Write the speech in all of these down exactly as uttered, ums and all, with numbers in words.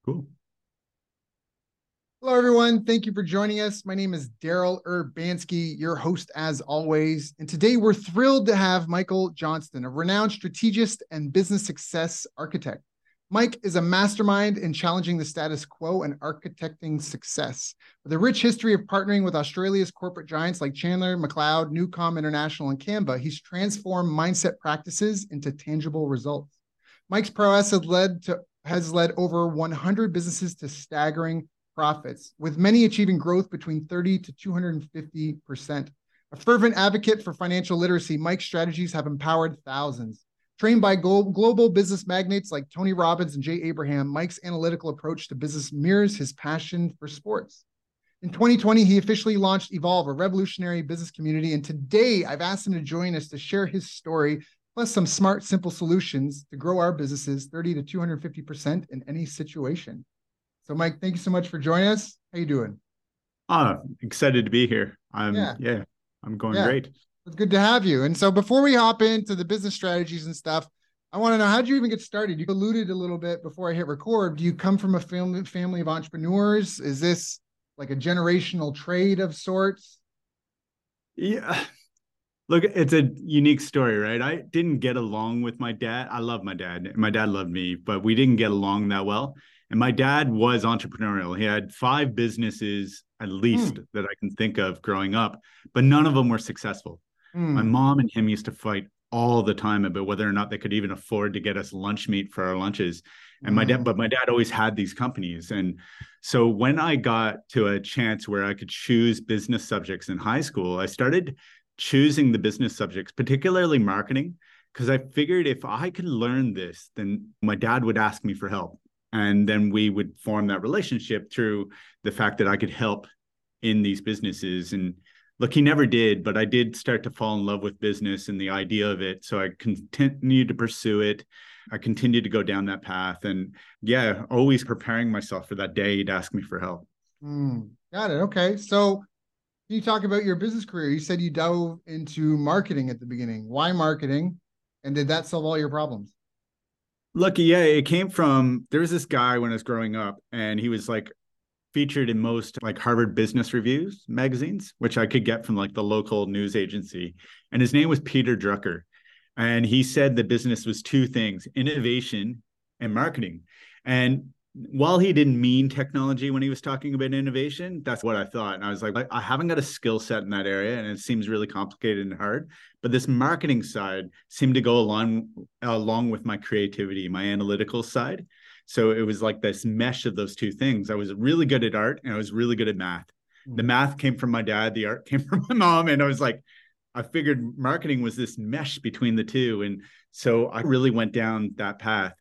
Cool. Hello, everyone. Thank you for joining us. My name is Daryl Urbanski, your host as always. And today we're thrilled to have Michael Johnston, a renowned strategist and business success architect. Mike is a mastermind in challenging the status quo and architecting success. With a rich history of partnering with Australia's corporate giants like Chandler, McLeod, Newcom International, and Canva, he's transformed mindset practices into tangible results. Mike's prowess has led to has led over one hundred businesses to staggering profits, with many achieving growth between thirty to two hundred fifty percent. A fervent advocate for financial literacy, Mike's strategies have empowered thousands. Trained by global business magnates like Tony Robbins and Jay Abraham, Mike's analytical approach to business mirrors his passion for sports. In twenty twenty, he officially launched Evolve, a revolutionary business community. And today, I've asked him to join us to share his story, plus some smart, simple solutions to grow our businesses thirty to two hundred fifty percent in any situation. So, Mike, thank you so much for joining us. How you doing? Ah, excited to be here. I'm Yeah, yeah, I'm going yeah, great. it's good to have you. And so, before we hop into the business strategies and stuff, I want to know, how did you even get started? You alluded a little bit before I hit record. Do you come from a family family of entrepreneurs? Is this like a generational trade of sorts? Yeah. Look, it's a unique story, right? I didn't get along with my dad. I love my dad, and my dad loved me, but we didn't get along that well. And my dad was entrepreneurial. He had five businesses at least Mm, that I can think of growing up, but none of them were successful. My mm, mom and him used to fight all the time about whether or not they could even afford to get us lunch meat for our lunches. And my dad, mm, but my dad always had these companies. And so when I got to a chance where I could choose business subjects in high school, I started choosing the business subjects, particularly marketing, because I figured if I could learn this, then my dad would ask me for help. And then we would form that relationship through the fact that I could help in these businesses. And look, he never did, but I did start to fall in love with business and the idea of it. So I continued to pursue it. I continued to go down that path. And yeah, always preparing myself for that day he'd ask me for help. mm. Got it. Okay. So, can you talk about your business career? You said you dove into marketing at the beginning. Why marketing? And did that solve all your problems? Lucky, yeah, it came from there was this guy when I was growing up, and he was like featured in most like Harvard Business Reviews magazines, which I could get from like the local news agency. And his name was Peter Drucker. And he said that business was two things: innovation and marketing. And while he didn't mean technology when he was talking about innovation, that's what I thought. And I was like, I haven't got a skill set in that area, and it seems really complicated and hard. But this marketing side seemed to go along along with my creativity, my analytical side. So it was like this mesh of those two things. I was really good at art and I was really good at math. The Mm. math came from my dad, the art came from my mom. And I was like, I figured marketing was this mesh between the two. And so I really went down that path.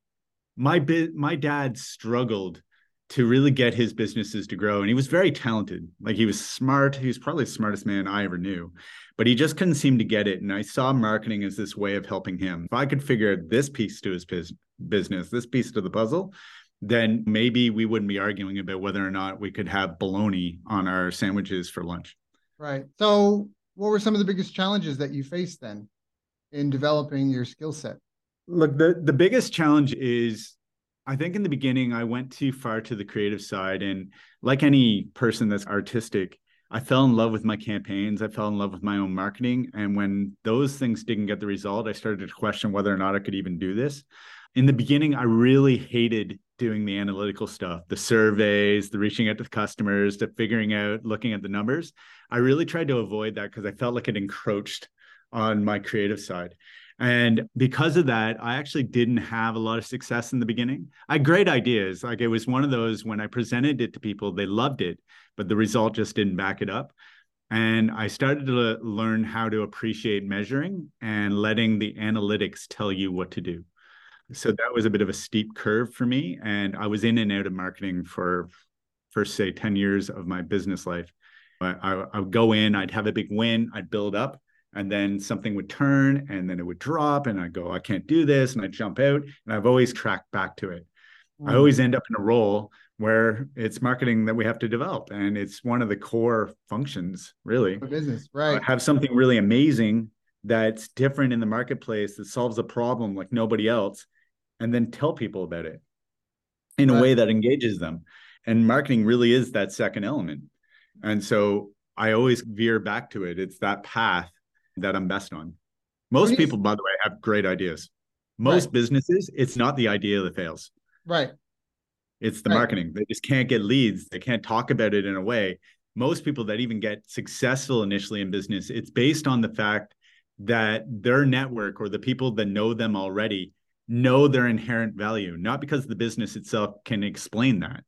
My bit my dad struggled to really get his businesses to grow, and he was very talented. Like, he was smart. He was probably the smartest man I ever knew, but he just couldn't seem to get it. And I saw marketing as this way of helping him. If I could figure out this piece to his business, this piece to the puzzle, then maybe we wouldn't be arguing about whether or not we could have bologna on our sandwiches for lunch. Right. So, what were some of the biggest challenges that you faced then in developing your skill set? Look, the the biggest challenge is, I think in the beginning I went too far to the creative side, and like any person that's artistic, I fell in love with my campaigns. I fell in love with my own marketing, and when those things didn't get the result, I started to question whether or not I could even do this. In the beginning, I really hated doing the analytical stuff, the surveys, the reaching out to customers, to figuring out, looking at the numbers. I really tried to avoid that because I felt like it encroached on my creative side. And because of that, I actually didn't have a lot of success in the beginning. I had great ideas. Like, it was one of those, when I presented it to people, they loved it, but the result just didn't back it up. And I started to learn how to appreciate measuring and letting the analytics tell you what to do. So that was a bit of a steep curve for me. And I was in and out of marketing for, first, say, ten years of my business life. I, I, I would go in, I'd have a big win, I'd build up, and then something would turn and then it would drop, and I'd go, I can't do this. And I'd jump out, and I've always tracked back to it. I Mm. always end up in a role where it's marketing that we have to develop. And it's one of the core functions, really. A business, Uh, right? have something really amazing that's different in the marketplace, that solves a problem like nobody else, and then tell people about it. in a Right. way that engages them. And marketing really is that second element. And so I always veer back to it. It's that path that I'm best on. When Most you, people, by the way, have great ideas. right, Most businesses, it's not the idea that fails. right, It's the right. marketing. They just can't get leads. They can't talk about it in a way. Most people that even get successful initially in business, it's based on the fact that their network or the people that know them already know their inherent value, not because the business itself can explain that.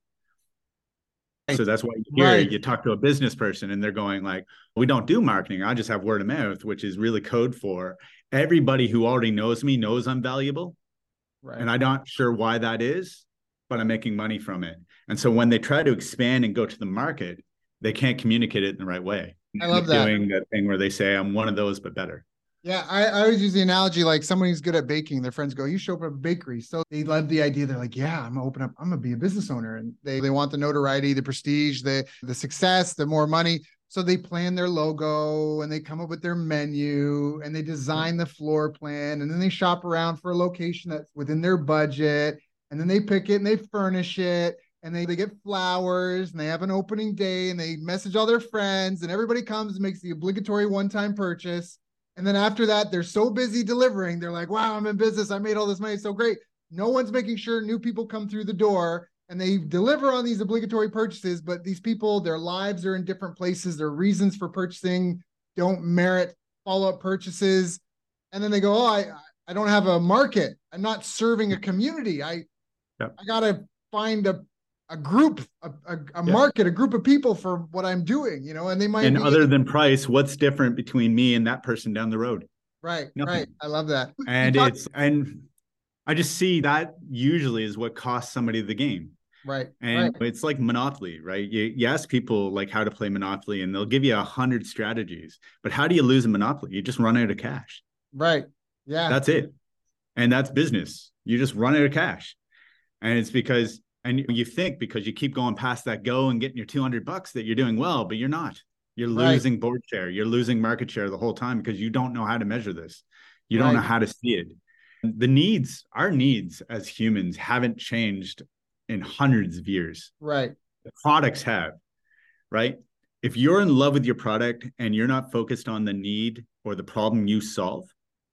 So that's why you hear Right. you talk to a business person and they're going like, we don't do marketing. I just have word of mouth, which is really code for everybody who already knows me knows I'm valuable. Right. And I'm not sure why that is, but I'm making money from it. And so when they try to expand and go to the market, they can't communicate it in the right way. I love that. Doing that thing where they say, I'm one of those, but better. Yeah, I, I always use the analogy like someone who's good at baking. Their friends go, "You should open up a bakery." So they love the idea. They're like, "Yeah, I'm gonna open up. I'm gonna be a business owner." And they they want the notoriety, the prestige, the the success, the more money. So they plan their logo and they come up with their menu and they design the floor plan and then they shop around for a location that's within their budget and then they pick it and they furnish it and they, they get flowers and they have an opening day and they message all their friends and everybody comes and makes the obligatory one-time purchase. And then after that, they're so busy delivering. They're like, wow, I'm in business. I made all this money. It's so great. No one's making sure new people come through the door and they deliver on these obligatory purchases. But these people, their lives are in different places. Their reasons for purchasing don't merit follow-up purchases. And then they go, oh, I, I don't have a market. I'm not serving a community. I, yep. I got to find a, a group, a, a, a yep. market, a group of people for what I'm doing, you know, and they might And be, other than price, what's different between me and that person down the road? Right. Nothing. Right. I love that. And talk- it's, and I just see that usually is what costs somebody the game. Right. And right. it's like Monopoly, right? You, you ask people like how to play Monopoly and they'll give you a hundred strategies, but how do you lose a Monopoly? You just run out of cash. Right. Yeah. That's it. And that's business. You just run out of cash. And it's because, and you think because you keep going past that go and getting your two hundred bucks that you're doing well, but you're not. You're losing right. board share. You're losing market share the whole time because you don't know how to measure this. You right. don't know how to see it. The needs, our needs as humans haven't changed in hundreds of years. Right. The products have, right? If you're in love with your product and you're not focused on the need or the problem you solve,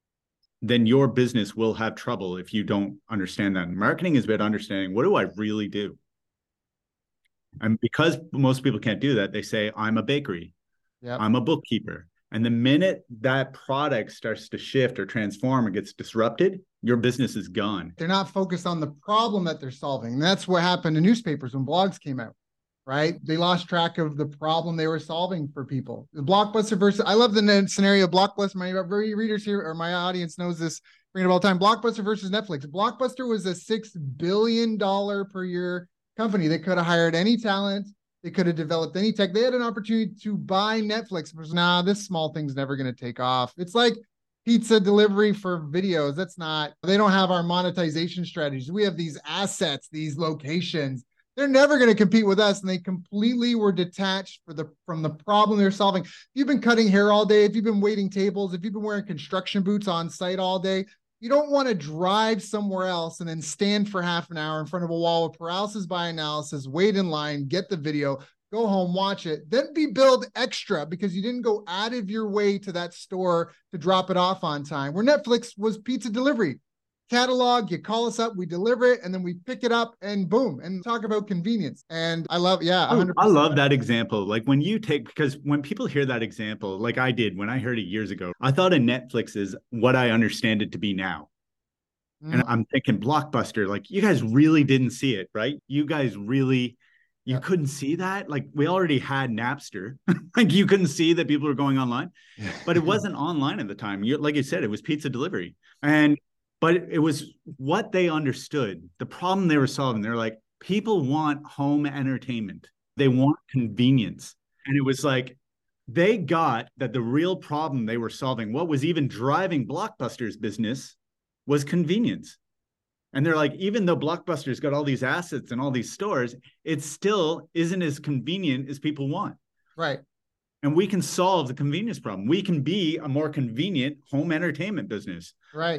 then your business will have trouble if you don't understand that. And marketing is about understanding, what do I really do? And because most people can't do that, they say, I'm a bakery. Yep. I'm a bookkeeper. And the minute that product starts to shift or transform or gets disrupted, your business is gone. They're not focused on the problem that they're solving. And that's what happened to newspapers when blogs came out, right? They lost track of the problem they were solving for people. The Blockbuster versus, I love the scenario of Blockbuster. My readers here, or my audience knows this, bring it up all the time. Blockbuster versus Netflix. Blockbuster was a six billion dollars per year company. They could have hired any talent. They could have developed any tech. They had an opportunity to buy Netflix. But nah, this small thing's never going to take off. It's like pizza delivery for videos. That's not, they don't have our monetization strategies. We have these assets, these locations. They're never going to compete with us. And they completely were detached for the, from the problem they're solving. If you've been cutting hair all day, if you've been waiting tables, if you've been wearing construction boots on site all day, you don't want to drive somewhere else and then stand for half an hour in front of a wall with paralysis by analysis, wait in line, get the video, go home, watch it, then be billed extra because you didn't go out of your way to that store to drop it off on time. Where Netflix was pizza delivery. Catalog, you call us up, we deliver it, and then we pick it up and boom, and talk about convenience. And I love, yeah, one hundred percent. I love that example. Like when you take, because when people hear that example, like I did when I heard it years ago, I thought of Netflix is what I understand it to be now. Mm. And I'm thinking Blockbuster, like you guys really didn't see it, right? You guys really, you yeah. couldn't see that. Like we already had Napster. Like you couldn't see that people were going online, yeah. but it wasn't online at the time. You, like you said, it was pizza delivery. And But it was what they understood, the problem they were solving. They're like, people want home entertainment. They want convenience. And it was like, they got that the real problem they were solving, what was even driving Blockbuster's business, was convenience. And they're like, even though Blockbuster's got all these assets and all these stores, it still isn't as convenient as people want. Right. And we can solve the convenience problem. We can be a more convenient home entertainment business. Right.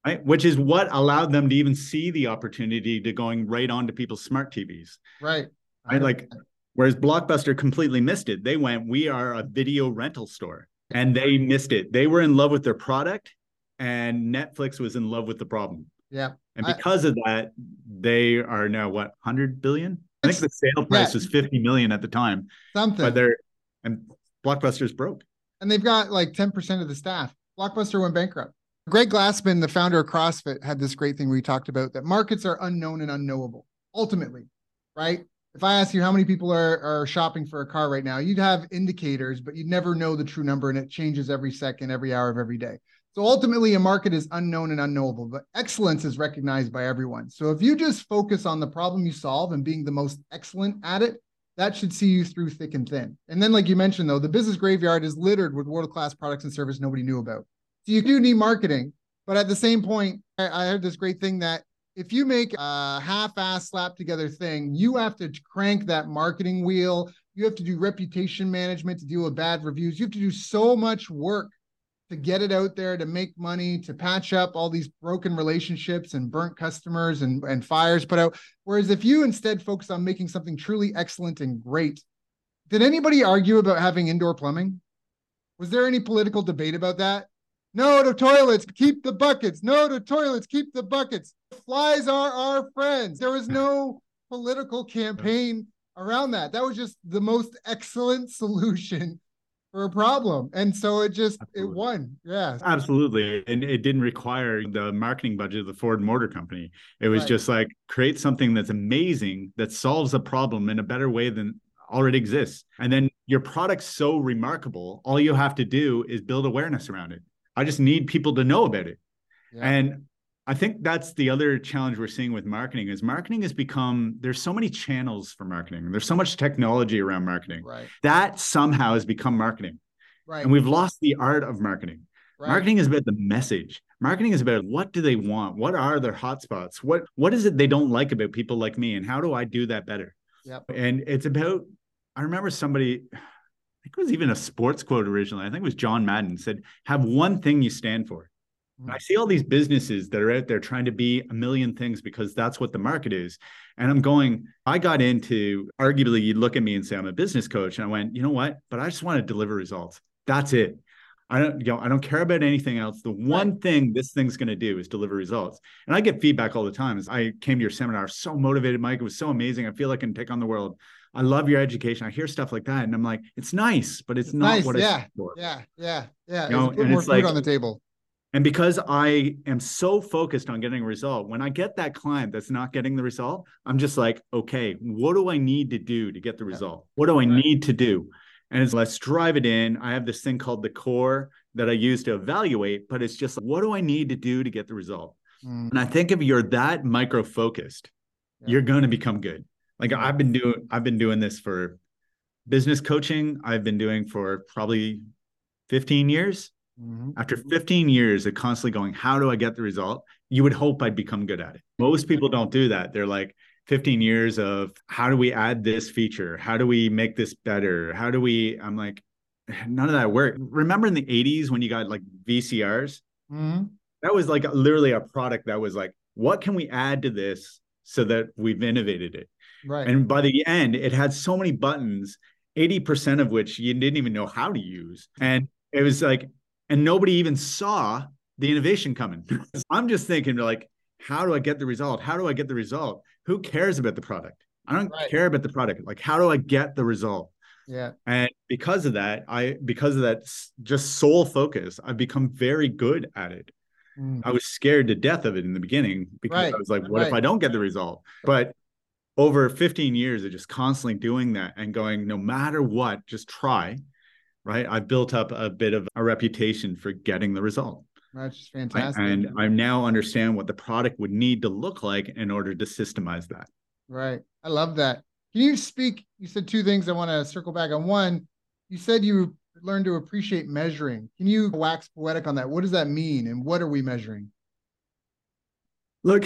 right? Which is what allowed them to even see the opportunity to going right onto people's smart T Vs. Right. Right. Like, whereas Blockbuster completely missed it. They went, we are a video rental store, and they missed it. They were in love with their product, and Netflix was in love with the problem. Yeah. And because I, of that, they are now what, one hundred billion? I think the sale price yeah, was fifty million at the time. Something. But they're, and Blockbuster's broke. And they've got like ten percent of the staff. Blockbuster went bankrupt. Greg Glassman, the founder of CrossFit, had this great thing we talked about, that markets are unknown and unknowable, ultimately, right? If I ask you how many people are, are shopping for a car right now, you'd have indicators, but you'd never know the true number, and it changes every second, every hour of every day. So ultimately, a market is unknown and unknowable, but excellence is recognized by everyone. So if you just focus on the problem you solve and being the most excellent at it, that should see you through thick and thin. And then, like you mentioned, though, the business graveyard is littered with world-class products and service nobody knew about. So you do need marketing, but at the same point, I, I heard this great thing that if you make a half-ass slap together thing, you have to crank that marketing wheel. You have to do reputation management to deal with bad reviews. You have to do so much work to get it out there, to make money, to patch up all these broken relationships and burnt customers and, and fires put out. Whereas if you instead focus on making something truly excellent and great, did anybody argue about having indoor plumbing? Was there any political debate about that? No to toilets, keep the buckets. No to toilets, keep the buckets. Flies are our friends. There was no political campaign around that. That was just the most excellent solution for a problem. And so it just, Absolutely. it won. Yeah. Absolutely. And it didn't require the marketing budget of the Ford Motor Company. It was right. just like, create something that's amazing, that solves a problem in a better way than already exists. And then your product's so remarkable, all you have to do is build awareness around it. I just need people to know about it. Yeah. And I think that's the other challenge we're seeing with marketing is marketing has become, there's so many channels for marketing. There's so much technology around marketing. Right. That somehow has become marketing. Right. And we've lost the art of marketing. Right. Marketing is about the message. Marketing is about what do they want? What are their hotspots? What, what is it they don't like about people like me? And how do I do that better? Yep. And it's about, I remember somebody, I think it was even a sports quote originally. I think it was John Madden said, have one thing you stand for. Mm-hmm. I see all these businesses that are out there trying to be a million things because that's what the market is. And I'm going, I got into, arguably you'd look at me and say, I'm a business coach. And I went, you know what? But I just want to deliver results. That's it. I don't, you know, I don't care about anything else. The one right. thing this thing's going to do is deliver results. And I get feedback all the time. As I came to your seminar, so motivated, Mike. It was so amazing. I feel like I can take on the world. I love your education. I hear stuff like that. And I'm like, it's nice, but it's, it's not nice. what yeah. it's for. Yeah. Yeah. Yeah. You know, put and more it's food like, on the table. And because I am so focused on getting a result, when I get that client that's not getting the result, I'm just like, okay, what do I need to do to get the result? What do I right. need to do? And it's let's drive it in. I have this thing called the core that I use to evaluate, but it's just like, what do I need to do to get the result? Mm. And I think if you're that micro focused, yeah. you're going to become good. Like mm. I've been doing, I've been doing this for business coaching. I've been doing for probably fifteen years. Mm-hmm. After fifteen years of constantly going, how do I get the result? You would hope I'd become good at it. Most people don't do that. They're like fifteen years of how do we add this feature? How do we make this better? How do we, I'm like, none of that worked. Remember in the eighties when you got like V C Rs? Mm-hmm. That was like literally a product that was like, what can we add to this so that we've innovated it? Right. And by the end, it had so many buttons, eighty percent of which you didn't even know how to use. And it was like, and nobody even saw the innovation coming. I'm just thinking like, how do I get the result? How do I get the result? Who cares about the product? I don't right. care about the product. Like, how do I get the result? Yeah. And because of that, I, because of that just sole focus, I've become very good at it. Mm. I was scared to death of it in the beginning because right. I was like, what right. if I don't get the result? But over fifteen years of just constantly doing that and going, no matter what, just try. Right. I've built up a bit of a reputation for getting the result. That's just fantastic. I, and I now understand what the product would need to look like in order to systemize that. Right. I love that. Can you speak? You said two things I want to circle back on. One, you said you learned to appreciate measuring. Can you wax poetic on that? What does that mean? And what are we measuring? Look,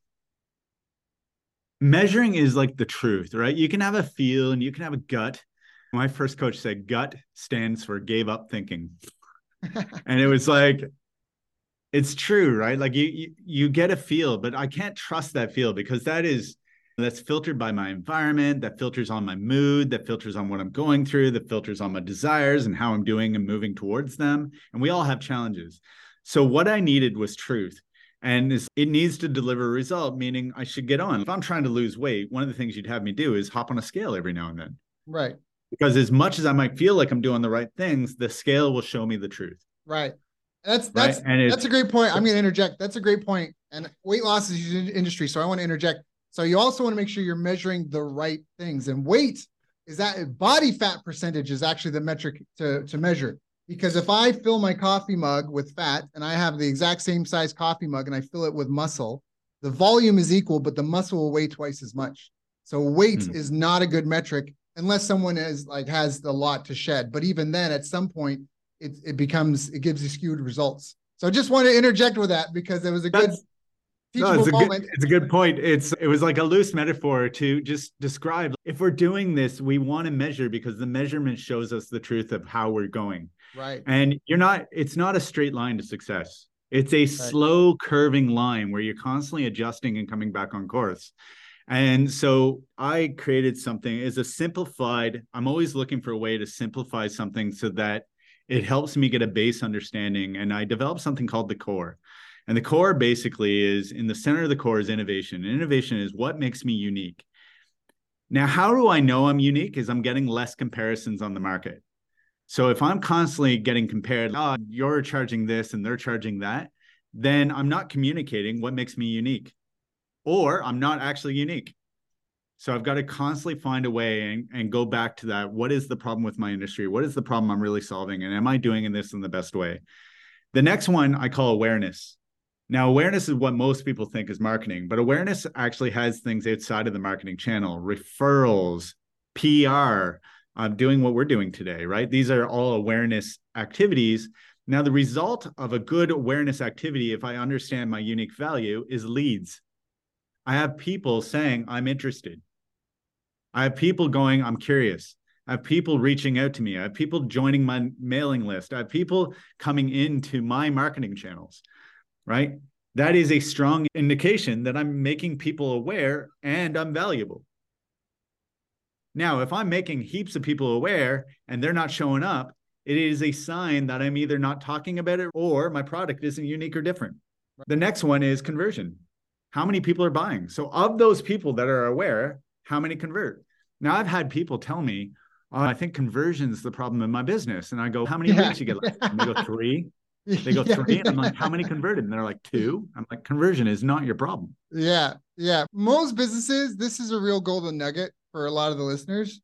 measuring is like the truth, right? You can have a feel and you can have a gut. My first coach said gut stands for gave up thinking. And it was like, It's true, right? Like you, you you get a feel, but I can't trust that feel because that is that's filtered by my environment, that filters on my mood, that filters on what I'm going through, that filters on my desires and how I'm doing and moving towards them. And we all have challenges. So what I needed was truth. And it needs to deliver a result, meaning I should get on. If I'm trying to lose weight, one of the things you'd have me do is hop on a scale every now and then. Right. Because as much as I might feel like I'm doing the right things, the scale will show me the truth. Right. That's that's right? And that's a great point. I'm going to interject. That's a great point. And weight loss is a huge industry, so I want to interject. So you also want to make sure you're measuring the right things. And weight is that body fat percentage is actually the metric to, to measure. Because if I fill my coffee mug with fat and I have the exact same size coffee mug and I fill it with muscle, the volume is equal, but the muscle will weigh twice as much. So weight hmm. is not a good metric unless someone is like has a lot to shed. But even then, at some point, it it becomes it gives you skewed results. So I just want to interject with that because it was a good That's, no, it's a moment. Good, it's a good point. It's it was like a loose metaphor to just describe if we're doing this, we want to measure because the measurement shows us the truth of how we're going. Right. And you're not, it's not a straight line to success. It's a right. slow curving line where you're constantly adjusting and coming back on course. And so I created something as a simplified, I'm always looking for a way to simplify something so that it helps me get a base understanding. And I developed something called the core. And the core basically is in the center of the core is innovation. And innovation is what makes me unique. Now, how do I know I'm unique? Is I'm getting less comparisons on the market. So if I'm constantly getting compared, oh, you're charging this and they're charging that, then I'm not communicating what makes me unique, or I'm not actually unique. So I've got to constantly find a way and, and go back to that. What is the problem with my industry? What is the problem I'm really solving? And am I doing this in the best way? The next one I call awareness. Now, awareness is what most people think is marketing, but awareness actually has things outside of the marketing channel, referrals, P R, Uh, doing what we're doing today, right? These are all awareness activities. Now, the result of a good awareness activity, if I understand my unique value, is leads. I have people saying, I'm interested. I have people going, I'm curious. I have people reaching out to me. I have people joining my mailing list. I have people coming into my marketing channels, right? That is a strong indication that I'm making people aware and I'm valuable. Now, if I'm making heaps of people aware and they're not showing up, it is a sign that I'm either not talking about it or my product isn't unique or different. The next one is conversion. How many people are buying? So of those people that are aware, how many convert? Now, I've had people tell me, oh, I think conversion is the problem in my business. And I go, how many yeah. leads you get left? And they go, three. They go, three. And I'm like, how many converted? And they're like, two. I'm like, conversion is not your problem. Yeah. Yeah. Most businesses, this is a real golden nugget for a lot of the listeners.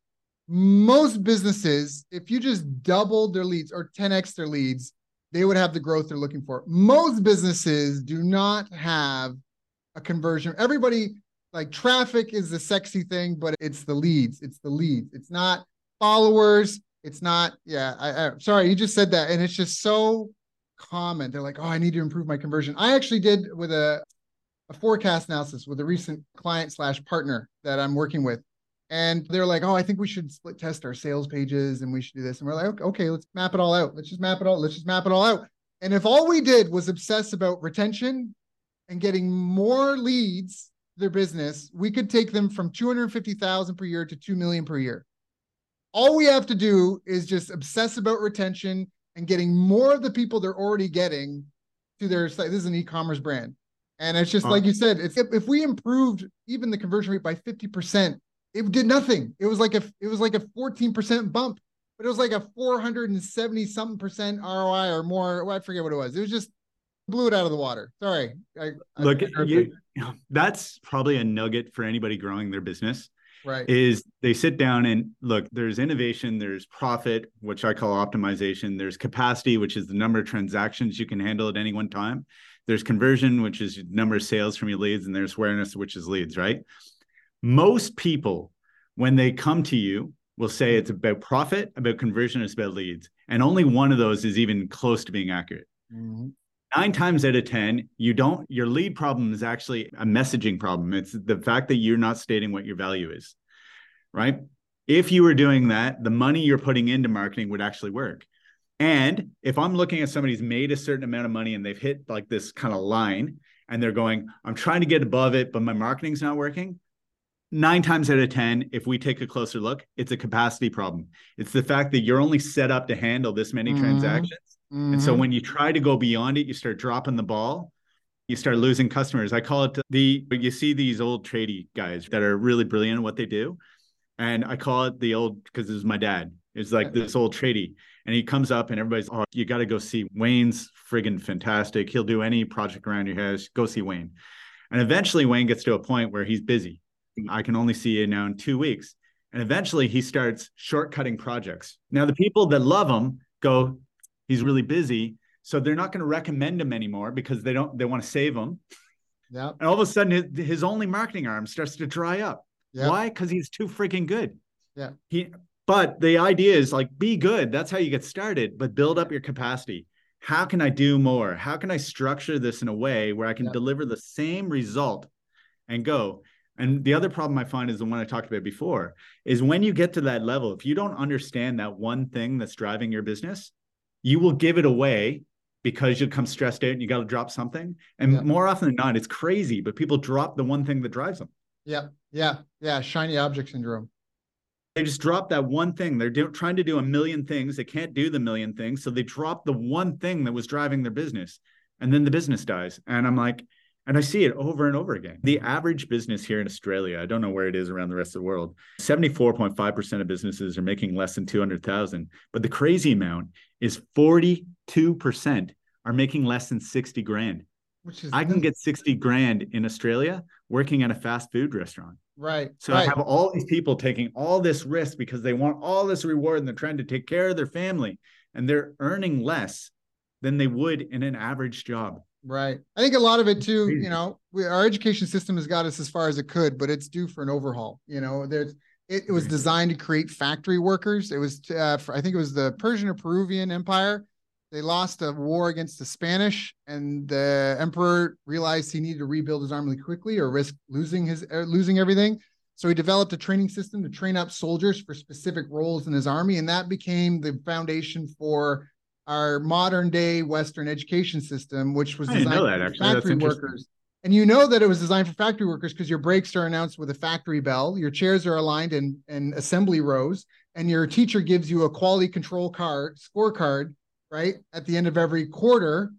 Most businesses, if you just doubled their leads or ten X their leads, they would have the growth they're looking for. Most businesses do not have a conversion. Everybody, like traffic is the sexy thing, but it's the leads. It's the leads. It's not followers. It's not, yeah, I, I sorry, you just said that. And it's just so common. They're like, oh, I need to improve my conversion. I actually did with a, a forecast analysis with a recent client slash partner that I'm working with. And they're like, oh, I think we should split test our sales pages and we should do this. And we're like, okay, okay, let's map it all out. Let's just map it all. Let's just map it all out. And if all we did was obsess about retention and getting more leads to their business, we could take them from two hundred fifty thousand per year to two million per year. All we have to do is just obsess about retention and getting more of the people they're already getting to their site. This is an e-commerce brand. And it's just, like you said, it's, if, if we improved even the conversion rate by fifty percent, it did nothing. It was like a, it was like a fourteen percent bump, but it was like a four hundred seventy something percent R O I or more. Well, I forget what it was. It was just blew it out of the water. Sorry. I, Look, I you, that's probably a nugget for anybody growing their business. Right. Is they sit down and look, there's innovation, there's profit, which I call optimization. There's capacity, which is the number of transactions you can handle at any one time. There's conversion, which is number of sales from your leads. And there's awareness, which is leads, right? Most people, when they come to you, will say it's about profit, about conversion, it's about leads. And only one of those is even close to being accurate. Mm-hmm. Nine times out of ten, you don't, your lead problem is actually a messaging problem. It's the fact that you're not stating what your value is, right? If you were doing that, the money you're putting into marketing would actually work. And if I'm looking at somebody who's made a certain amount of money and they've hit like this kind of line and they're going, I'm trying to get above it, but my marketing's not working. Nine times out of ten, if we take a closer look, it's a capacity problem. It's the fact that you're only set up to handle this many Mm-hmm. transactions. Mm-hmm. And so when you try to go beyond it, you start dropping the ball. You start losing customers. I call it the, you see these old tradie guys that are really brilliant at what they do. And I call it the old, because this is my dad. It's like this old tradie. And he comes up and everybody's, oh, you got to go see Wayne's friggin' fantastic. He'll do any project around your house. Go see Wayne. And eventually Wayne gets to a point where he's busy. I can only see you now in two weeks. And eventually he starts shortcutting projects. Now the people that love him go, he's really busy. So they're not going to recommend him anymore because they don't, they want to save him. Yeah. And all of a sudden his, his only marketing arm starts to dry up. Yep. Why? Because he's too freaking good. Yeah. He, but the idea is like, be good. That's how you get started, but build up your capacity. How can I do more? How can I structure this in a way where I can yep. deliver the same result and go? And the other problem I find is the one I talked about before, is when you get to that level, if you don't understand that one thing that's driving your business, you will give it away because you'll come stressed out and you got to drop something. And yeah. more often than not, it's crazy, but people drop the one thing that drives them. Yeah. Yeah. Yeah. Shiny object syndrome. They just drop that one thing. They're do, trying to do a million things. They can't do the million things. So they drop the one thing that was driving their business, and then the business dies. And I'm like, and I see it over and over again. The average business here in Australia, I don't know where it is around the rest of the world, seventy-four point five percent of businesses are making less than two hundred thousand. But the crazy amount is forty-two percent are making less than sixty grand. Which is I can get sixty grand in Australia working at a fast food restaurant. Right. So right. I have all these people taking all this risk because they want all this reward and they're trying to take care of their family, and they're earning less than they would in an average job. Right. I think a lot of it too, you know, we, our education system has got us as far as it could, but it's due for an overhaul. You know, there's, it, it was designed to create factory workers. It was, uh, for, I think it was the Persian or Peruvian Empire. They lost a war against the Spanish, and the emperor realized he needed to rebuild his army quickly or risk losing his, uh, losing everything. So he developed a training system to train up soldiers for specific roles in his army. And that became the foundation for our modern day Western education system, which was designed that, for factory workers. And you know that it was designed for factory workers because your breaks are announced with a factory bell, your chairs are aligned in, in assembly rows, and your teacher gives you a quality control card, scorecard, right, at the end of every quarter.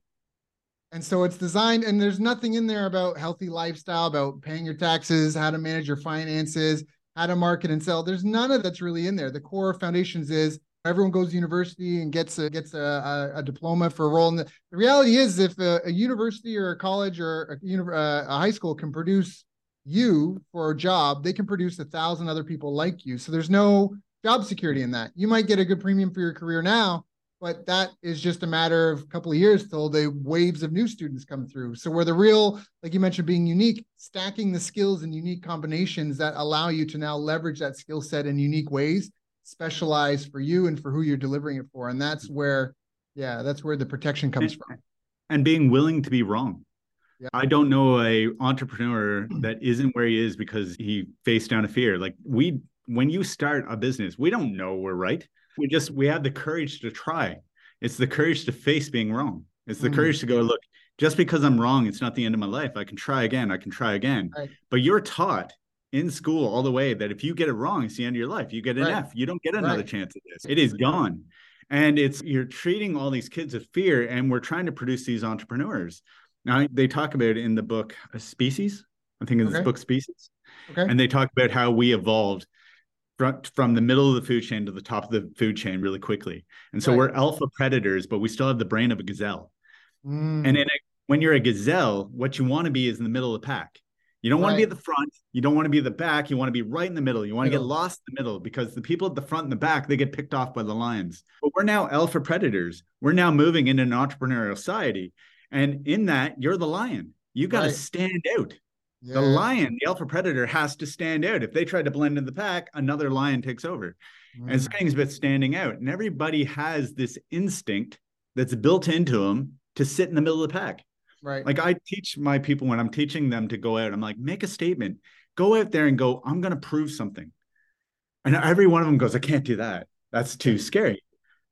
And so it's designed, and there's nothing in there about healthy lifestyle, about paying your taxes, how to manage your finances, how to market and sell. There's none of that's really in there. The core foundations is everyone goes to university and gets a gets a, a, a diploma for a role in the, the reality is if a, a university or a college or a, a high school can produce you for a job, they can produce a thousand other people like you. So there's no job security in that. You might get a good premium for your career now, but that is just a matter of a couple of years till the waves of new students come through. So where the real, like you mentioned, being unique, stacking the skills and unique combinations that allow you to now leverage that skill set in unique ways, specialized for you and for who you're delivering it for. And that's where, yeah, that's where the protection comes and, from. And being willing to be wrong. Yeah. I don't know a entrepreneur that isn't where he is because he faced down a fear. Like we, when you start a business, we don't know we're right. We just, we have the courage to try. It's the courage to face being wrong. It's the mm. courage to go, look, just because I'm wrong, it's not the end of my life. I can try again. I can try again. Right. But you're taught in school all the way that if you get it wrong, it's the end of your life. You get an right. F. You don't get another right. chance at this. It is gone. And it's, you're treating all these kids with fear, and we're trying to produce these entrepreneurs. Now, they talk about it in the book Species. I think it's okay. this book Species. Okay. And they talk about how we evolved from, from the middle of the food chain to the top of the food chain really quickly. And so right. we're alpha predators, but we still have the brain of a gazelle. Mm. And in a, when you're a gazelle, what you want to be is in the middle of the pack. You don't want right. to be at the front. You don't want to be at the back. You want to be right in the middle. You want middle. to get lost in the middle, because the people at the front and the back, they get picked off by the lions. But we're now alpha predators. We're now moving into an entrepreneurial society. And in that, you're the lion. You got to right. stand out. Yeah. The lion, the alpha predator, has to stand out. If they try to blend in the pack, another lion takes over. Mm. And it's about standing out. And everybody has this instinct that's built into them to sit in the middle of the pack. Right. Like I teach my people when I'm teaching them to go out, I'm like, make a statement, go out there and go, I'm going to prove something. And every one of them goes, I can't do that. That's too scary.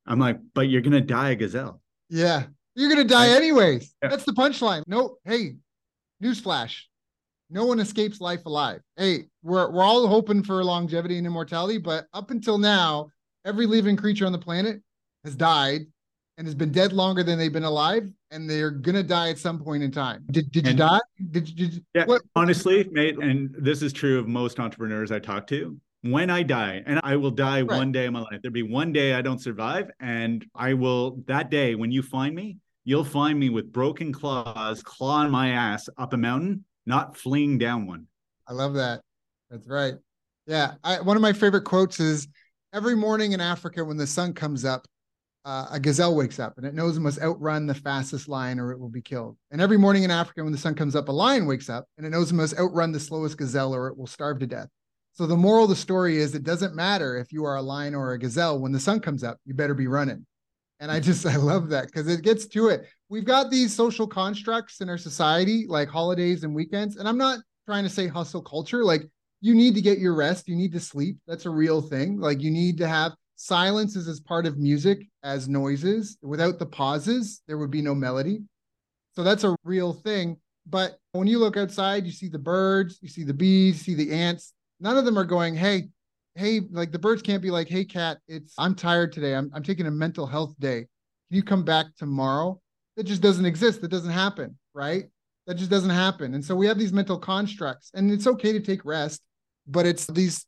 I'm like, but you're going to die a gazelle. Yeah. You're going to die right? anyways. Yeah. That's the punchline. No, hey, newsflash. No one escapes life alive. Hey, we're, we're all hoping for longevity and immortality, but up until now, every living creature on the planet has died and has been dead longer than they've been alive, and they're going to die at some point in time. Did, did you and, die? Did, did you? Yeah, what? Honestly, mate, and this is true of most entrepreneurs I talk to, when I die, and I will die right. one day in my life, there'll be one day I don't survive, and I will, that day, when you find me, you'll find me with broken claws, clawing my ass up a mountain, not fleeing down one. I love that. That's right. Yeah. I, one of my favorite quotes is, every morning in Africa, when the sun comes up, uh, a gazelle wakes up and it knows it must outrun the fastest lion or it will be killed. And every morning in Africa, when the sun comes up, a lion wakes up and it knows it must outrun the slowest gazelle or it will starve to death. So the moral of the story is, it doesn't matter if you are a lion or a gazelle. When the sun comes up, you better be running. And I just, I love that because it gets to it. We've got these social constructs in our society, like holidays and weekends. And I'm not trying to say hustle culture. Like, you need to get your rest. You need to sleep. That's a real thing. Like, you need to have silences as part of music, as noises. Without the pauses, there would be no melody. So that's a real thing. But when you look outside, you see the birds, you see the bees, you see the ants. None of them are going, hey, hey, like the birds can't be like, hey, cat, it's, I'm tired today. I'm, I'm taking a mental health day. Can you come back tomorrow? That just doesn't exist. That doesn't happen, right? That just doesn't happen. And so we have these mental constructs, and it's okay to take rest, but it's these,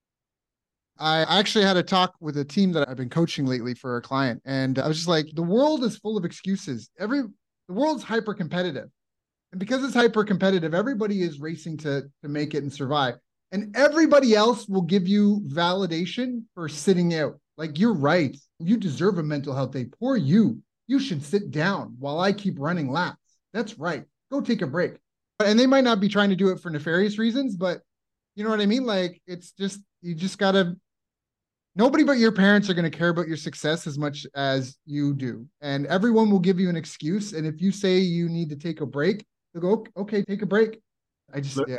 I actually had a talk with a team that I've been coaching lately for a client. And I was just like, the world is full of excuses. Every, the world's hyper competitive. And because it's hyper competitive, everybody is racing to, to make it and survive. And everybody else will give you validation for sitting out. Like, you're right. You deserve a mental health day. Poor you. You should sit down while I keep running laps. That's right. Go take a break. And they might not be trying to do it for nefarious reasons, but you know what I mean? Like, it's just, you just got to, nobody but your parents are going to care about your success as much as you do. And everyone will give you an excuse. And if you say you need to take a break, they'll go, okay, take a break. I just, Look, yeah.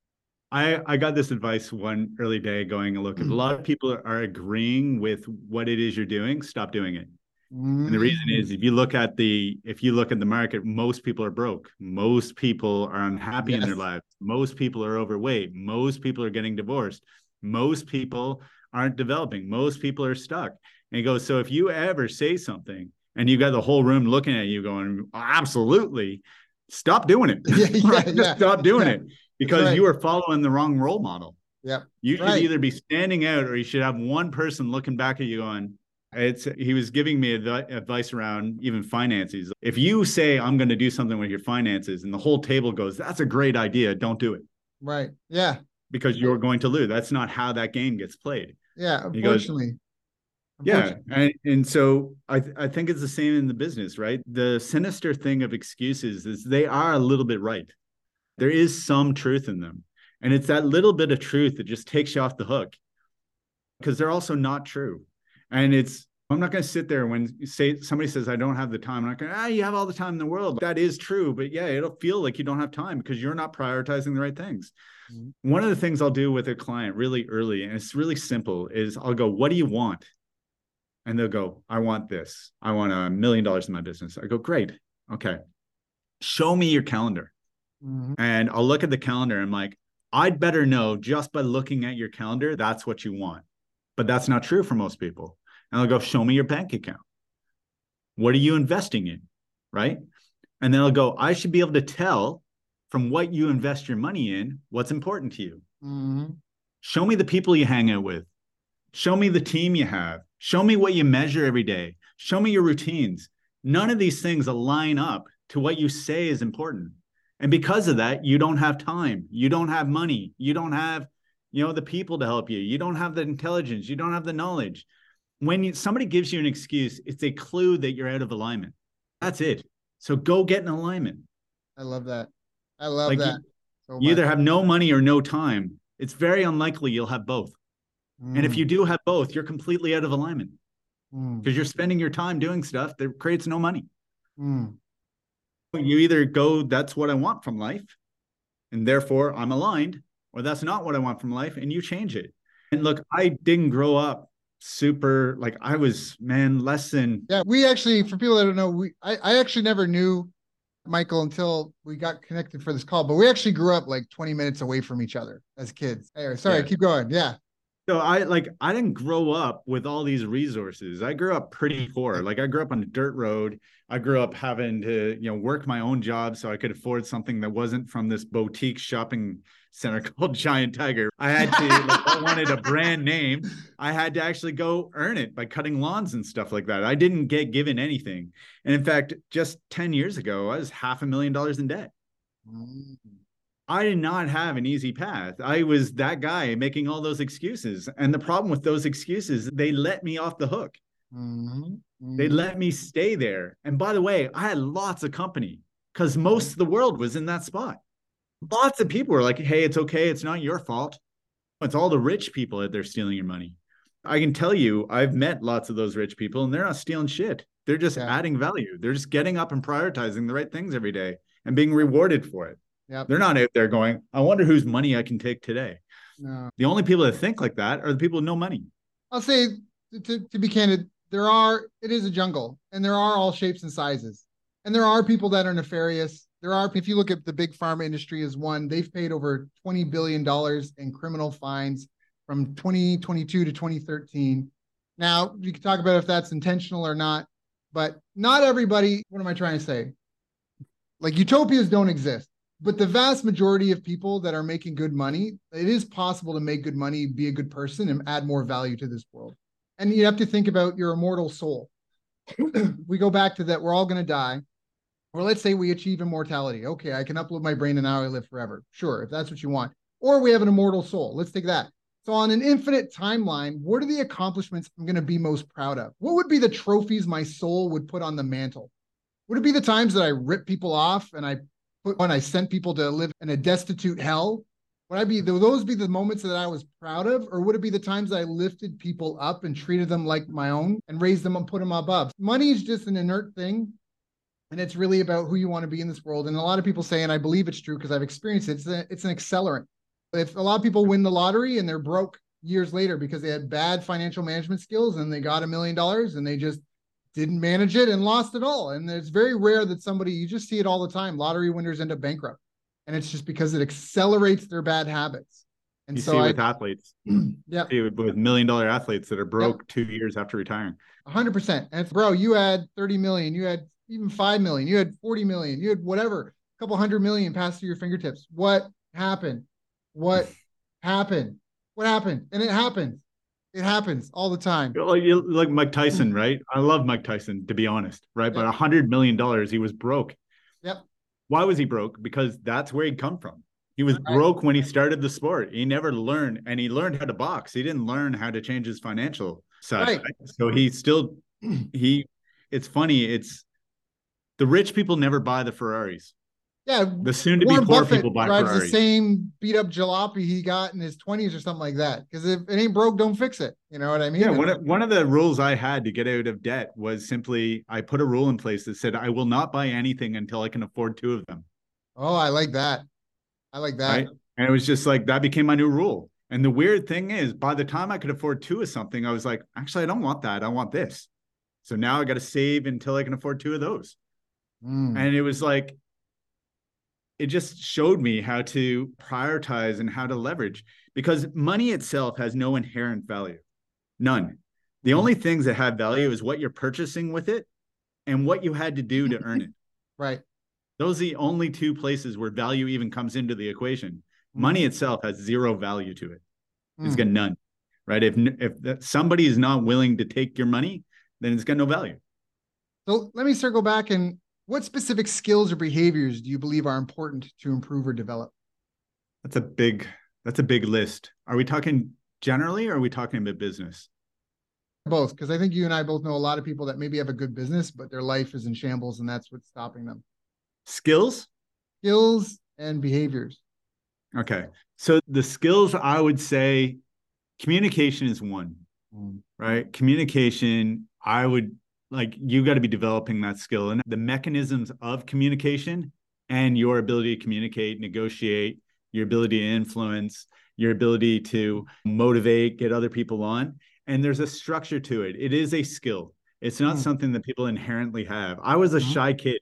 I, I got this advice one early day going, look, if a lot of people are agreeing with what it is you're doing, stop doing it. Mm. And the reason is, if you look at the, if you look at the market, most people are broke. Most people are unhappy yes. in their lives. Most people are overweight. Most people are getting divorced. Most people aren't developing. Most people are stuck. And he goes, so if you ever say something and you got the whole room looking at you going, absolutely, stop doing it. Yeah, yeah, right? yeah. Stop doing yeah. it. Because right. you are following the wrong role model. Yeah. You should right. either be standing out, or you should have one person looking back at you going, it's, he was giving me adv- advice around even finances. If you say, I'm going to do something with your finances, and the whole table goes, that's a great idea, don't do it. Right. Yeah. Because you're going to lose. That's not how that game gets played. Yeah. Unfortunately. Goes, yeah. And, and so I, th- I think it's the same in the business, right? The sinister thing of excuses is they are a little bit right. There is some truth in them. And it's that little bit of truth that just takes you off the hook, because they're also not true. And it's, I'm not going to sit there when you say, somebody says, I don't have the time. I'm not going to, ah, you have all the time in the world. That is true. But yeah, it'll feel like you don't have time because you're not prioritizing the right things. Mm-hmm. One of the things I'll do with a client really early, and it's really simple, is I'll go, what do you want? And they'll go, I want this. I want a million dollars in my business. I go, great. Okay. Show me your calendar. Mm-hmm. And I'll look at the calendar and I'm like, I'd better know just by looking at your calendar, that's what you want. But that's not true for most people. And I'll go, show me your bank account. What are you investing in? Right. And then I'll go, I should be able to tell from what you invest your money in, what's important to you. Mm-hmm. Show me the people you hang out with. Show me the team you have. Show me what you measure every day. Show me your routines. None of these things align up to what you say is important. And because of that, you don't have time. You don't have money. You don't have, you know, the people to help you. You don't have the intelligence. You don't have the knowledge. When you, somebody gives you an excuse, it's a clue that you're out of alignment. That's it. So go get in alignment. I love that. I love like that. You, so you either have no money or no time. It's very unlikely you'll have both. Mm. And if you do have both, you're completely out of alignment because mm. you're spending your time doing stuff that creates no money. Mm. You either go, that's what I want from life, and therefore I'm aligned, or that's not what I want from life, and you change it. And look, I didn't grow up super, like I was, man, less than. Yeah, we actually, for people that don't know, we I, I actually never knew Michael until we got connected for this call, but we actually grew up like twenty minutes away from each other as kids. Anyway, sorry, Yeah. keep going. Yeah. So I like I didn't grow up with all these resources. I grew up pretty poor. Like I grew up on a dirt road. I grew up having to, you know, work my own job so I could afford something that wasn't from this boutique shopping center called Giant Tiger. I had to, like, I wanted a brand name. I had to actually go earn it by cutting lawns and stuff like that. I didn't get given anything. And in fact, just ten years ago, I was half a million dollars in debt. Mm. I did not have an easy path. I was that guy making all those excuses. And the problem with those excuses, they let me off the hook. Mm-hmm. Mm-hmm. They let me stay there. And by the way, I had lots of company because most of the world was in that spot. Lots of people were like, hey, it's okay. It's not your fault. It's all the rich people that they're stealing your money. I can tell you, I've met lots of those rich people and they're not stealing shit. They're just yeah. adding value. They're just getting up and prioritizing the right things every day and being rewarded for it. Yep. They're not out there going, I wonder whose money I can take today. No. The only people that think like that are the people with no money. I'll say, to, to be candid, there are, it is a jungle and there are all shapes and sizes. And there are people that are nefarious. There are, if you look at the big pharma industry as one, they've paid over twenty billion dollars in criminal fines from twenty twenty-two to twenty thirteen. Now, you can talk about if that's intentional or not, but not everybody, what am I trying to say? Like utopias don't exist. But the vast majority of people that are making good money, it is possible to make good money, be a good person, and add more value to this world. And you have to think about your immortal soul. We go back to that, we're all going to die. Or let's say we achieve immortality. Okay, I can upload my brain and now I live forever. Sure, if that's what you want. Or we have an immortal soul. Let's take that. So on an infinite timeline, what are the accomplishments I'm going to be most proud of? What would be the trophies my soul would put on the mantle? Would it be the times that I rip people off and I when I sent people to live in a destitute hell? Would I be, would those be the moments that I was proud of? Or would it be the times I lifted people up and treated them like my own and raised them and put them above? Money is just an inert thing. And it's really about who you want to be in this world. And a lot of people say, and I believe it's true because I've experienced it, it's, a, it's an accelerant. If a lot of people win the lottery and they're broke years later because they had bad financial management skills and they got a million dollars and they just didn't manage it and lost it all. And it's very rare that somebody, you just see it all the time. Lottery winners end up bankrupt. And it's just because it accelerates their bad habits. And you so see I, with athletes, yeah, with million dollar athletes that are broke yep. two years after retiring. A hundred percent. And it's, bro, you had thirty million, you had even five million, you had forty million, you had whatever, a couple hundred million pass through your fingertips. What happened? What happened? What happened? And it happens. It happens all the time. Like, like Mike Tyson, right? I love Mike Tyson, to be honest, right? Yep. But a hundred million dollars, he was broke. Yep. Why was he broke? Because that's where he'd come from. He was right. broke when he started the sport. He never learned, and he learned how to box. He didn't learn how to change his financial side. Right. Right? So he still, he, it's funny. It's the rich people never buy the Ferraris. Yeah, the soon-to-be poor Buffett people buy drives Ferraris. The same beat-up jalopy he got in his twenties or something like that. Because if it ain't broke, don't fix it. You know what I mean? Yeah, one of, one of the rules I had to get out of debt was simply I put a rule in place that said I will not buy anything until I can afford two of them. Oh, I like that. I like that. Right? And it was just like that became my new rule. And the weird thing is, by the time I could afford two of something, I was like, actually, I don't want that. I want this. So now I got to save until I can afford two of those. Mm. And it was like, it just showed me how to prioritize and how to leverage, because money itself has no inherent value. None. The only things that have value is what you're purchasing with it and what you had to do to earn it. Right. Those are the only two places where value even comes into the equation. Money itself has zero value to it. It's mm. got none, right? If, if somebody is not willing to take your money, then it's got no value. So let me circle back, and what specific skills or behaviors do you believe are important to improve or develop? That's a big, that's a big list. Are we talking generally, or are we talking about business? Both, because I think you and I both know a lot of people that maybe have a good business, but their life is in shambles, and that's what's stopping them. Skills? Skills and behaviors. Okay. So the skills, I would say communication is one, mm. right? Communication, I would like, you got to be developing that skill, and the mechanisms of communication and your ability to communicate, negotiate, your ability to influence, your ability to motivate, get other people on. And there's a structure to it. It is a skill. It's not mm. something that people inherently have. I was a mm-hmm. shy kid.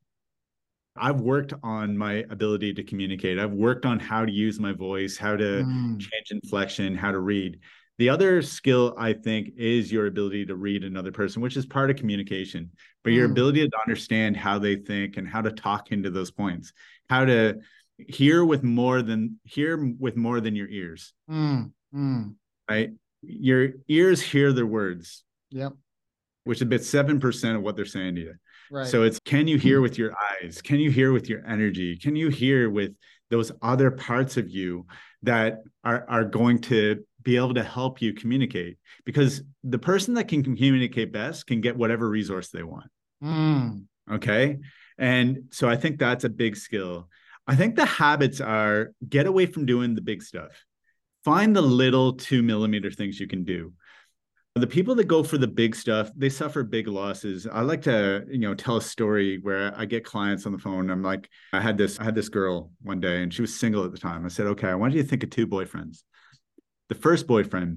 I've worked on my ability to communicate. I've worked on how to use my voice, how to mm. change inflection, how to read. The other skill, I think, is your ability to read another person, which is part of communication, but mm. your ability to understand how they think and how to talk into those points, how to hear with more than hear with more than your ears. Mm. Mm. Right? Your ears hear their words. Yep. Which is about seven percent of what they're saying to you. Right. So it's, can you hear with your eyes? Can you hear with your energy? Can you hear with those other parts of you that are, are going to be able to help you communicate? Because the person that can communicate best can get whatever resource they want. Mm. Okay. And so I think that's a big skill. I think the habits are get away from doing the big stuff. Find the little two millimeter things you can do. The people that go for the big stuff, they suffer big losses. I like to, you know, tell a story where I get clients on the phone. I'm like, I had this, I had this girl one day and she was single at the time. I said, okay, I want you to think of two boyfriends. The first boyfriend,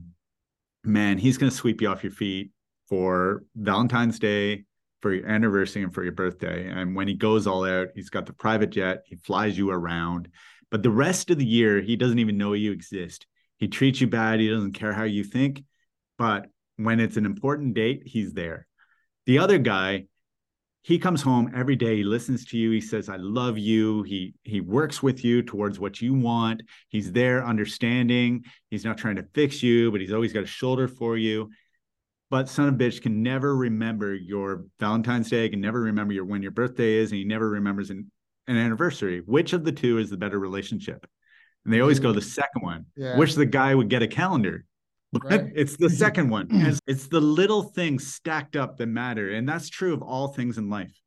man, he's going to sweep you off your feet for Valentine's Day, for your anniversary, and for your birthday. And when he goes all out, he's got the private jet, he flies you around. But the rest of the year, he doesn't even know you exist. He treats you bad. He doesn't care how you think. But when it's an important date, he's there. The other guy, he comes home every day. He listens to you. He says, I love you. He, he works with you towards what you want. He's there understanding. He's not trying to fix you, but he's always got a shoulder for you. But son of a bitch can never remember your Valentine's Day, can never remember your when your birthday is, and he never remembers an, an anniversary. Which of the two is the better relationship? And they always go the second one. Yeah. Wish the guy would get a calendar. Right. It's the second one. It's, it's the little things stacked up that matter. And that's true of all things in life.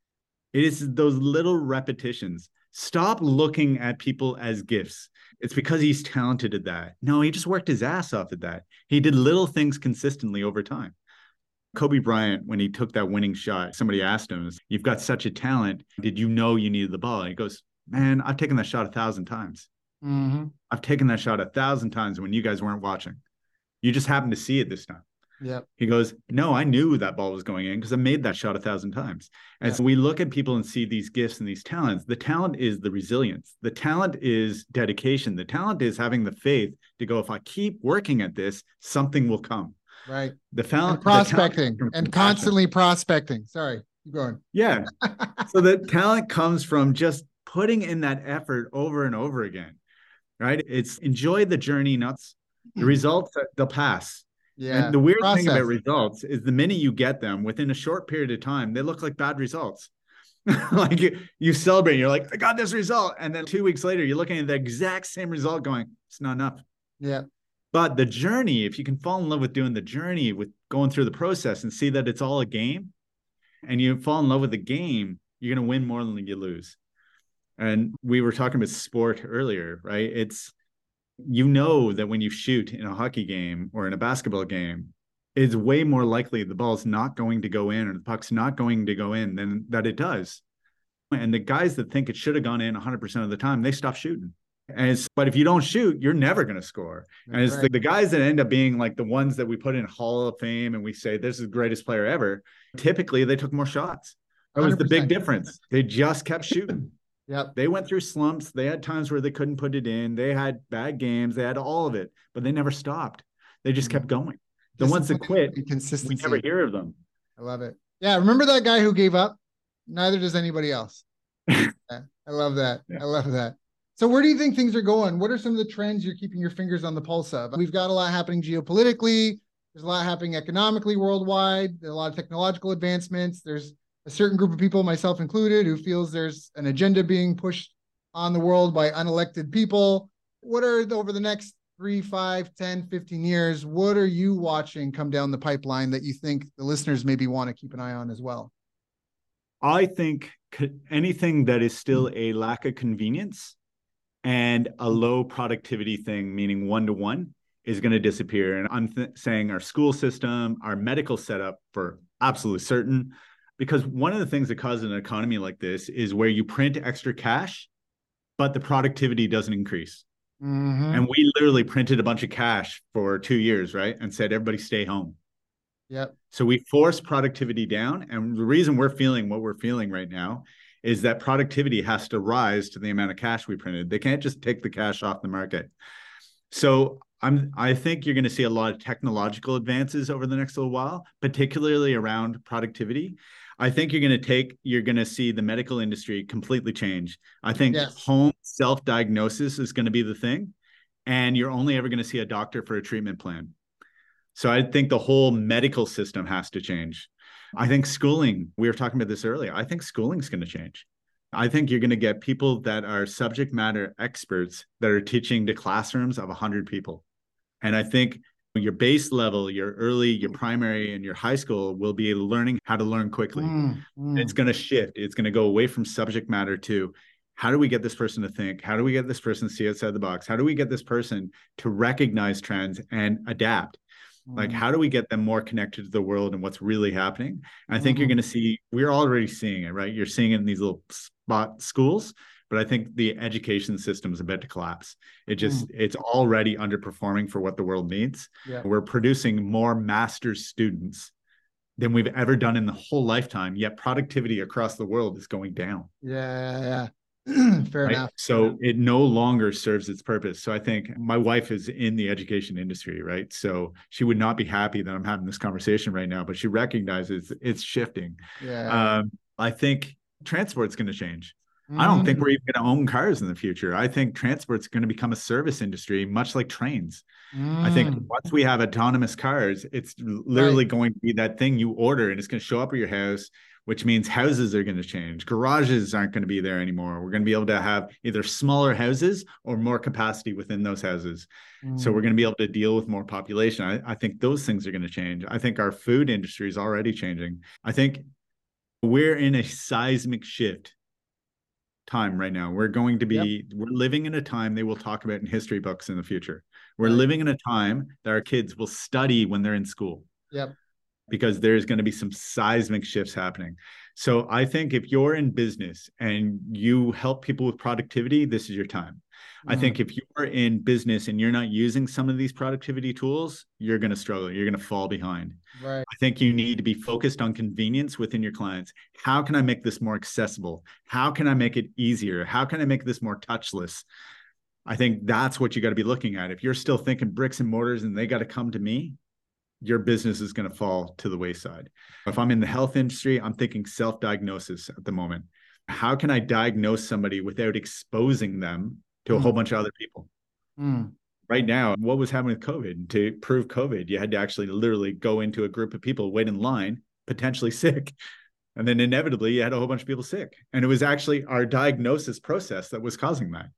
It is those little repetitions. Stop looking at people as gifts. It's because he's talented at that. No, he just worked his ass off at that. He did little things consistently over time. Kobe Bryant, when he took that winning shot, somebody asked him, you've got such a talent. Did you know you needed the ball? And he goes, man, I've taken that shot a thousand times. Mm-hmm. I've taken that shot a thousand times when you guys weren't watching. You just happened to see it this time. Yeah. He goes, no, I knew that ball was going in because I made that shot a thousand times. And yep. so we look at people and see these gifts and these talents. The talent is the resilience. The talent is dedication. The talent is having the faith to go, if I keep working at this, something will come. Right. The, fal- and prospecting the and constantly prospecting. Sorry, keep going. Yeah. So the talent comes from just putting in that effort over and over again. Right. It's enjoy the journey, not the results, they'll pass. Yeah. And the weird process. thing about results is the minute you get them within a short period of time, they look like bad results. Like you, you celebrate, you're like, I got this result. And then two weeks later, you're looking at the exact same result going, it's not enough. Yeah. But the journey, if you can fall in love with doing the journey, with going through the process and see that it's all a game, and you fall in love with the game, you're going to win more than you lose. And we were talking about sport earlier, right? It's, you know that when you shoot in a hockey game or in a basketball game, it's way more likely the ball's not going to go in or the puck's not going to go in than that it does. And the guys that think it should have gone in one hundred percent of the time, they stop shooting. And it's, but if you don't shoot, you're never going to score. That's and it's right. the, the guys that end up being like the ones that we put in Hall of Fame and we say, this is the greatest player ever. Typically, they took more shots. That was the big difference. They just kept shooting. Yep. They went through slumps. They had times where they couldn't put it in. They had bad games. They had all of it, but they never stopped. They just kept going. The ones that quit, we never hear of them. I love it. Yeah. Remember that guy who gave up? Neither does anybody else. Yeah, I love that. Yeah. I love that. So where do you think things are going? What are some of the trends you're keeping your fingers on the pulse of? We've got a lot happening geopolitically. There's a lot happening economically worldwide. There's a lot of technological advancements. There's a certain group of people, myself included, who feels there's an agenda being pushed on the world by unelected people. What are the, over the next three, five, ten, fifteen years, what are you watching come down the pipeline that you think the listeners maybe want to keep an eye on as well? I think anything that is still a lack of convenience and a low productivity thing, meaning one-to-one, is going to disappear. And I'm th- saying our school system, our medical setup for absolutely certain. Because one of the things that causes an economy like this is where you print extra cash, but the productivity doesn't increase. Mm-hmm. And we literally printed a bunch of cash for two years, right? And said, everybody stay home. Yep. So we forced productivity down. And the reason we're feeling what we're feeling right now is that productivity has to rise to the amount of cash we printed. They can't just take the cash off the market. So I'm I think you're going to see a lot of technological advances over the next little while, particularly around productivity. I think you're going to take you're going to see the medical industry completely change. I think Yes. home self-diagnosis is going to be the thing, and you're only ever going to see a doctor for a treatment plan. So I think the whole medical system has to change. I think schooling, we were talking about this earlier. I think schooling is going to change. I think you're going to get people that are subject matter experts that are teaching to classrooms of one hundred people. And I think your base level, your early, your primary, and your high school will be learning how to learn quickly. Mm, It's mm, going to shift. It's going to go away from subject matter to how do we get this person to think? How do we get this person to see outside the box? How do we get this person to recognize trends and adapt? Like, mm, how do we get them more connected to the world and what's really happening? And I think you're mm. going to see, we're already seeing it, right? You're seeing it in these little spot schools, but I think the education system is about to collapse. It just, Mm. it's already underperforming for what the world needs. Yeah. We're producing more master's students than we've ever done in the whole lifetime, yet productivity across the world is going down. Yeah. Yeah. Fair Right. enough. So it no longer serves its purpose. So I think my wife is in the education industry, right? So she would not be happy that I'm having this conversation right now, but she recognizes it's shifting. Yeah. Um, I think transport's going to change. I don't think Mm, we're even going to own cars in the future. I think transport's going to become a service industry, much like trains. I think mm. once we have autonomous cars, it's Right. literally going to be that thing you order and it's going to show up at your house, which means houses are going to change. Garages aren't going to be there anymore. We're going to be able to have either smaller houses or more capacity within those houses. So Mm. we're going to be able to deal with more population. I, I think those things are going to change. I think our food industry is already changing. I think we're in a seismic shift time right now. We're going to Yep. be, we're living in a time they will talk about in history books in the future. We're Right. living in a time that our kids will study when they're in school Yep. because there's going to be some seismic shifts happening. So I think if you're in business and you help people with productivity, this is your time. I Mm. think if you're in business and you're not using some of these productivity tools, you're going to struggle. You're going to fall behind. Right. I think you need to be focused on convenience within your clients. How can I make this more accessible? How can I make it easier? How can I make this more touchless? I think that's what you got to be looking at. If you're still thinking bricks and mortars and they got to come to me, your business is going to fall to the wayside. If I'm in the health industry, I'm thinking self-diagnosis at the moment. How can I diagnose somebody without exposing them to a whole Mm. bunch of other people? Mm. Right now, what was happening with COVID? To prove COVID, you had to actually literally go into a group of people, wait in line, potentially sick. And then inevitably, you had a whole bunch of people sick. And it was actually our diagnosis process that was causing that.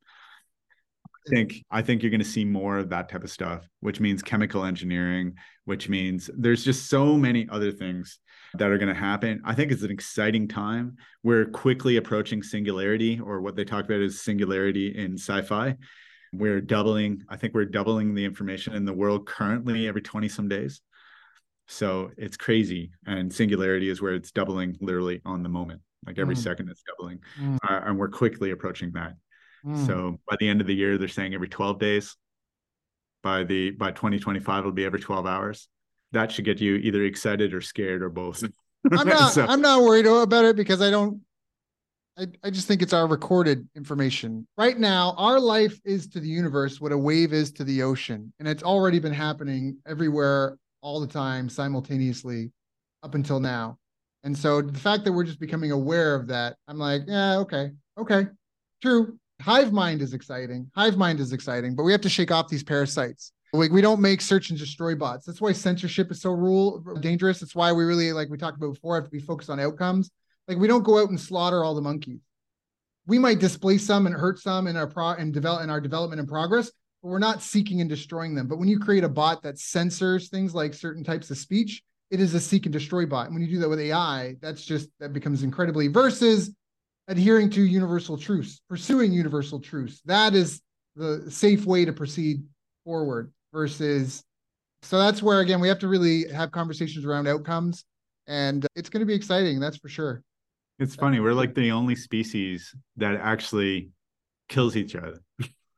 I think I think you're going to see more of that type of stuff, which means chemical engineering, which means there's just so many other things that are going to happen. I think it's an exciting time. We're quickly approaching singularity, or what they talk about is singularity in sci-fi. We're doubling, I think we're doubling the information in the world currently every twenty some days. So it's crazy. And singularity is where it's doubling literally on the moment, like every Mm. second it's doubling. Mm. Uh, and we're quickly approaching that. Mm. So by the end of the year, they're saying every twelve days. By the by twenty twenty-five, it'll be every twelve hours. That should get you either excited or scared or both. I'm not. So I'm not worried about it because I don't. I, I just think it's our recorded information. Right now, our life is to the universe what a wave is to the ocean. And it's already been happening everywhere all the time simultaneously up until now. And so the fact that we're just becoming aware of that, I'm like, yeah, okay, okay, true. Hive mind is exciting. Hive mind is exciting, but we have to shake off these parasites. Like we don't make search and destroy bots. That's why censorship is so rule dangerous. That's why we really, like we talked about before, have to be focused on outcomes. Like we don't go out and slaughter all the monkeys. We might displace some and hurt some in our pro and develop in our development and progress, but we're not seeking and destroying them. But when you create a bot that censors things like certain types of speech, it is a seek and destroy bot. And when you do that with A I, that's just that becomes incredibly versus adhering to universal truths, pursuing universal truths. That is the safe way to proceed forward versus. So that's where, again, we have to really have conversations around outcomes. And it's going to be exciting. That's for sure. it's funny. We're like the only species that actually kills each other.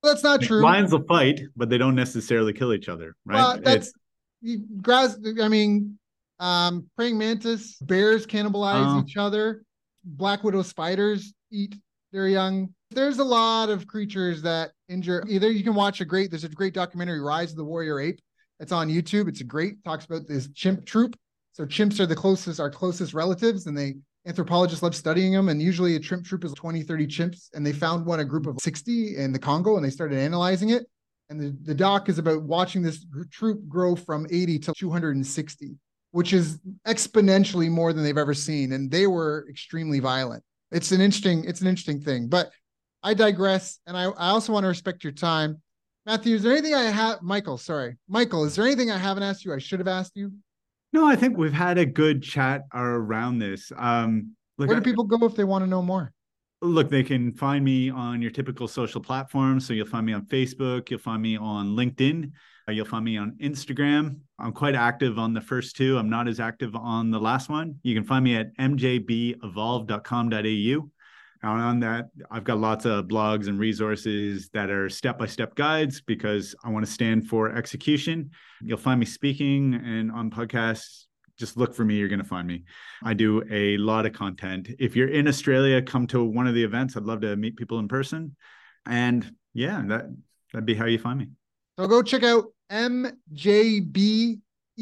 That's not Like, true. lions will fight, but they don't necessarily kill each other, right? Well, It's that's you, grass. I mean, um, praying mantis, bears cannibalize uh, each other. Black widow spiders eat their young. There's a lot of creatures that injure. Either you can watch a great. There's a great documentary, Rise of the Warrior Ape. It's on YouTube. It's a great. Talks about this chimp troop. So chimps are the closest, our closest relatives, and they anthropologists love studying them. And usually a chimp troop is twenty, thirty chimps. And they found one, a group of sixty in the Congo, and they started analyzing it. And the, the doc is about watching this troop grow from eighty to two hundred sixty, which is exponentially more than they've ever seen. And they were extremely violent. It's an interesting, it's an interesting thing. But I digress. And I, I also want to respect your time. Matthew, is there anything I have? Michael, sorry. Michael, is there anything I haven't asked you I should have asked you? no, I think we've had a good chat around this. Um, look, Where do people go if they want to know more? look, they can find me on your typical social platforms. So you'll find me on Facebook, you'll find me on LinkedIn, uh, you'll find me on Instagram. I'm quite active on the first two. I'm not as active on the last one. You can find me at m j b evolve dot com dot a u. And on that, I've got lots of blogs and resources that are step-by-step guides because I want to stand for execution. You'll find me speaking and on podcasts. Just look for me. You're going to find me. I do a lot of content. If you're in Australia, come to one of the events. I'd love to meet people in person. And yeah, that, that'd be how you find me. So go check out m j b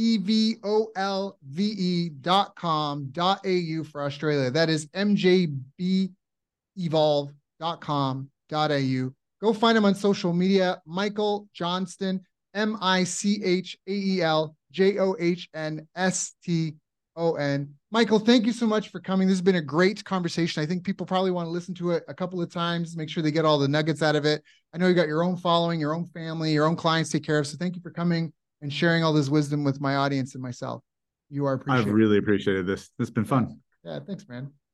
evolve dot com dot a u for Australia. That is m j b evolve dot com dot a u. Go find him on social media. Michael Johnston, M I C H A E L J O H N S T O N. Michael, thank you so much for coming. This has been a great conversation. I think people probably want to listen to it a couple of times, make sure they get all the nuggets out of it. I know you got your own following, your own family, your own clients to take care of. So thank you for coming and sharing all this wisdom with my audience and myself. You are appreciated. I've really appreciated this. It's been fun. Yeah, thanks, man.